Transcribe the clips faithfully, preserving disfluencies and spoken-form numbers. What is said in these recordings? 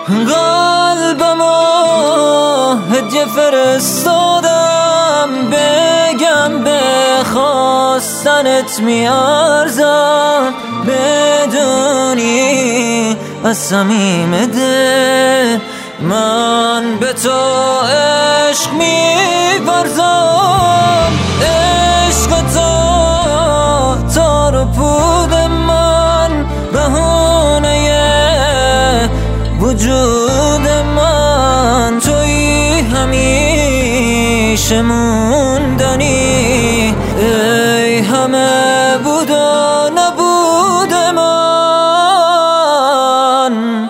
قلبمو هدیه فرستادم، بگم به خواستنت میارزم، بدونی از صمیم دل من به تو عشق می‌ورزم. عشق تو تار و پود من، بهونه وجود من، تویی همیشه موندنی، ای همه بود و نبود من.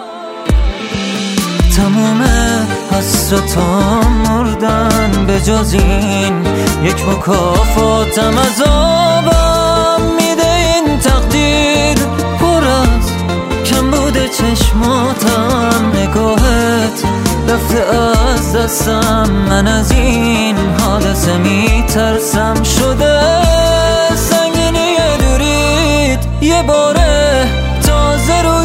تمام حسرتام مردن، به جز این یک مکافاتم عذابم میده این تقدیر، پر از کم بوده چشماتم، نگاهت رفته از دستم، من از این حادثه میترسم، شده سنگینی دورید یه باره تازه رو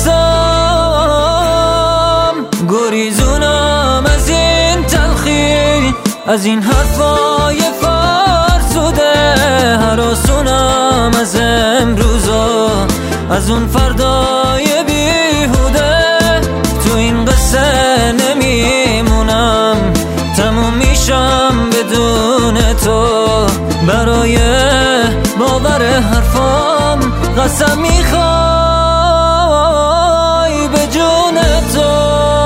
یقصم. گریزونم از این تلخی، از این حرفای فرسوده، هراسونم از امروزا، از اون فردای بیهوده. تو این قصه نمیمونم، تموم میشم بدون تو، برای باور حرفام قسم میخوای به جون تو.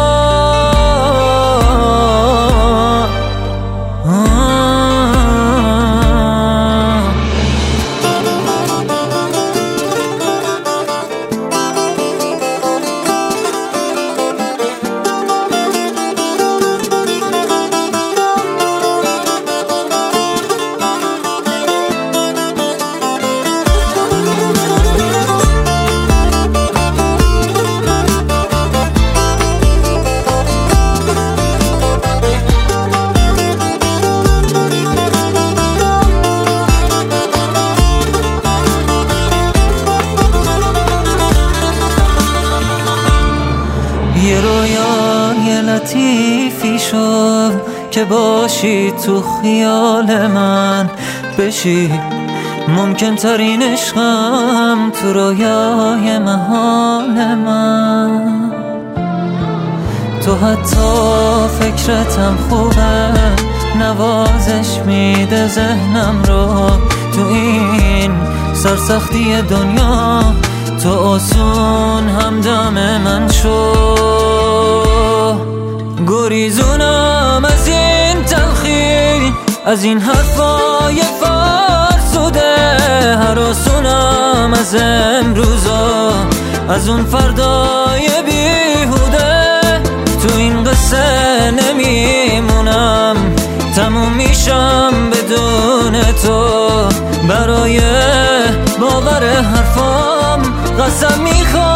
یه رویای لطیفی شد که باشی تو خیال من، بشی ممکن ترین عشقم تو رویای محال من. تو حتی فکرتم خوبه، نوازش میده ذهنم رو، تو این سرسختی دنیا تو آسون همدم من شو. گریزونم از این تلخی، از این حرفای فرسوده، هراسونم از امروزا، از اون فردای بیهوده. تو این قصه نمیمونم، تموم میشم بدون تو، برای باور حرفام قسم میخوام